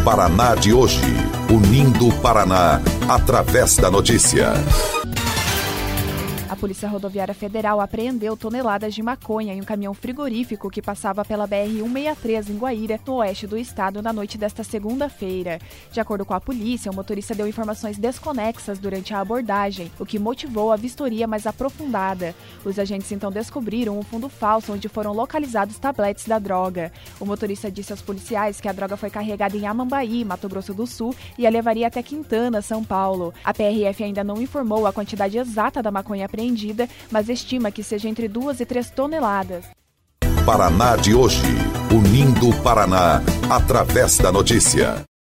Paraná de hoje, unindo o Paraná através da notícia. A Polícia Rodoviária Federal apreendeu toneladas de maconha em um caminhão frigorífico que passava pela BR-163 em Guaíra, no oeste do estado, na noite desta segunda-feira. De acordo com a polícia, o motorista deu informações desconexas durante a abordagem, o que motivou a vistoria mais aprofundada. Os agentes então descobriram um fundo falso onde foram localizados tabletes da droga. O motorista disse aos policiais que a droga foi carregada em Amambaí, Mato Grosso do Sul, e a levaria até Quintana, São Paulo. A PRF ainda não informou a quantidade exata da maconha apreendida, mas estima que seja entre 2 e 3 toneladas. Paraná de hoje, unindo o Paraná através da notícia.